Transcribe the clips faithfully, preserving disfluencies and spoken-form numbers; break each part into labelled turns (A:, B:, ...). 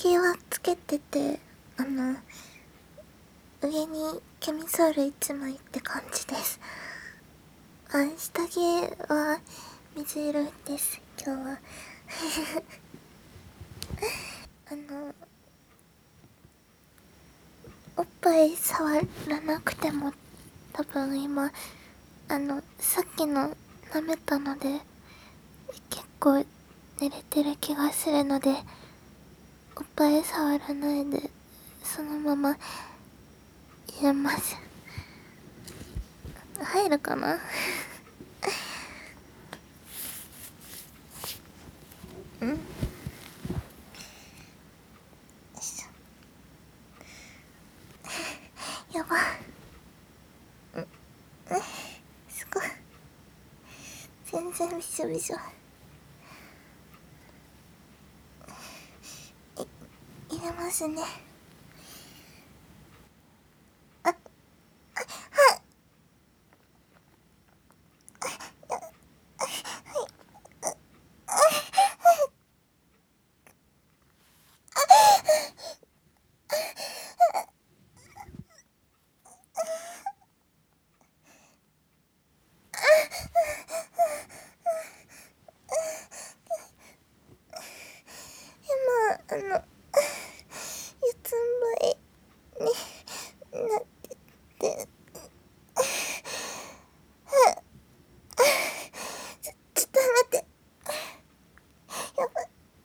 A: 着はつけてて、あの上にキャミソールいちまいって感じです。あ、下着は水色です今日は。あのおっぱい触らなくても多分今あのさっきの舐めたので結構寝れてる気がするので、おっぱい触らないでそのまま入れます。入るかな。うん、よいしょ。やば、うん、すごい全然びしょびしょ。い入れますね。あ、あ、はい。今あの四つん這いになってて、ちょちょっと待って、やばい、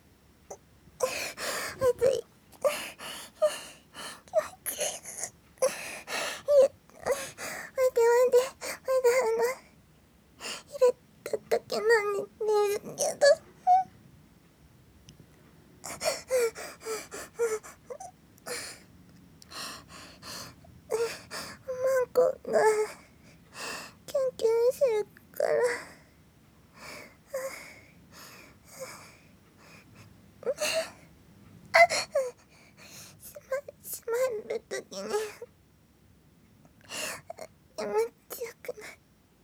A: まずい、待って待って、まだあの入れた時なんですけど、マンコがキュンキュンするから、しましまる時に気持ちよくなる。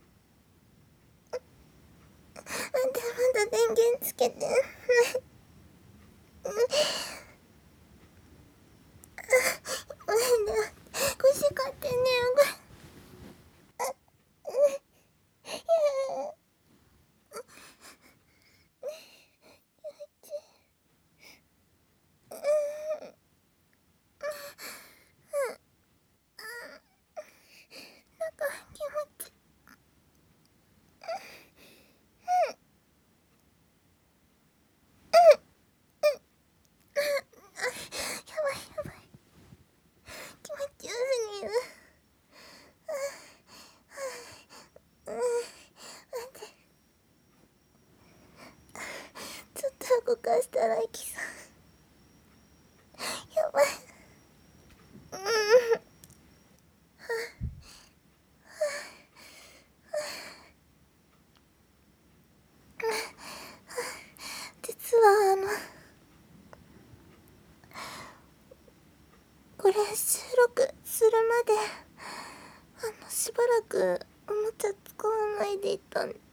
A: まだまだ電源つけてない。ごめんね、腰勝手に動いなんか気持ち、やばいやばい、気持ちよすぎる。うん、待って、ちょっと動かしたらいきそう。やばい。うん、実はあのこれ収録するまであのしばらくおもちゃ使わないでいたんです。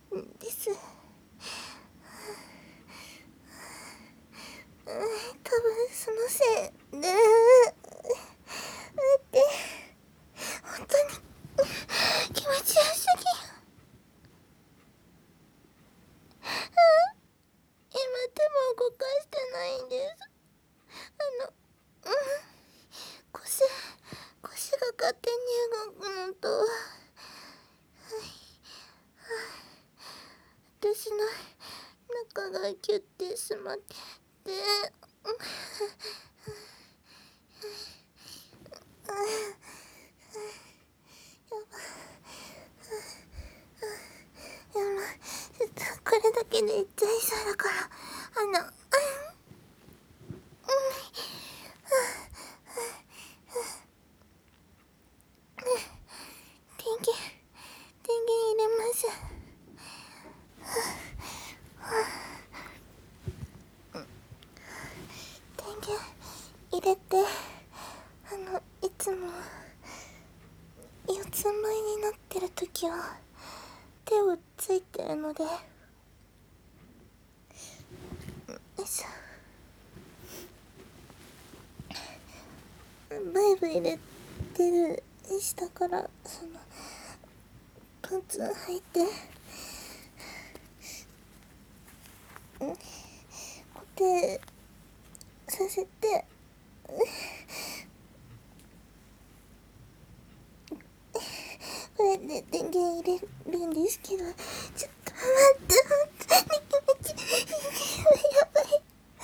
A: うん、多分そのせいで、待って、本当に気持ちよすぎる。今手も動かしてないんです。あの、うん、腰腰が勝手に動くのと、私の中がキュッてしまって、やばい、ちょっとこれだけで言っちゃいそうだから、あの、うん、電源電源入れます。電源入れて、あのいつも四つん這いになってる時は手をついてるので、よいしょ。 ブ入れてる下からそのパンツ履いて固定させてこれで電源入れるんですけど、ちょっと待って、本当に気持ちやばいやばい。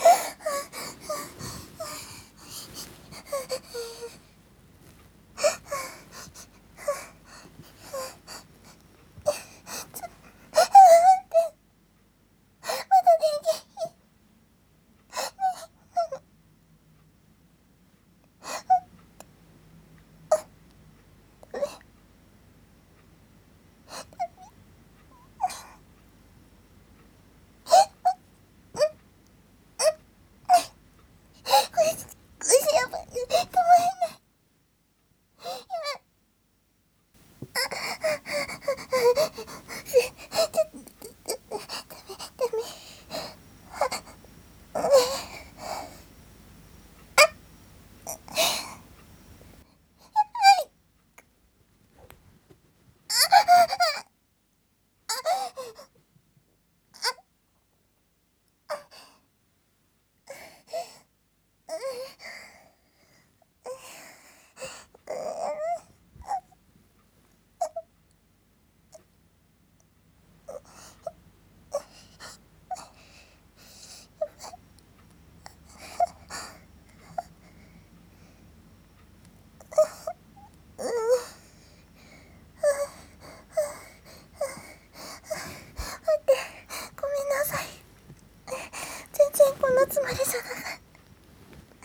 A: こんなつもりじゃなかった。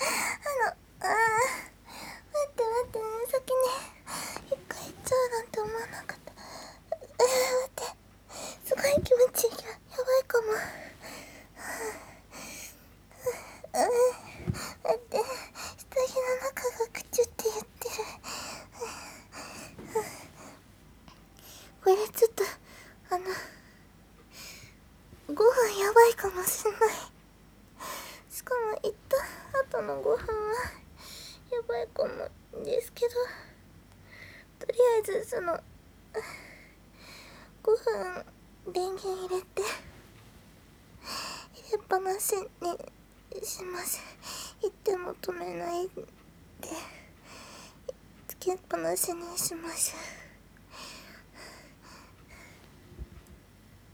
A: あの、あー、待って待って、ね、先に一回行っちゃうなんて思わなかった。えー、待って、すごい気持ちいい。やばいかも。うん、待って、下着の中がくちゅって言ってる。これちょっと、あの、ご飯やばいかもしんない。しかも行った後のご飯はやばいかもですけど、とりあえずそのご飯電源入れて入れっぱなしにします。行っても止めないでつけっぱなしにします。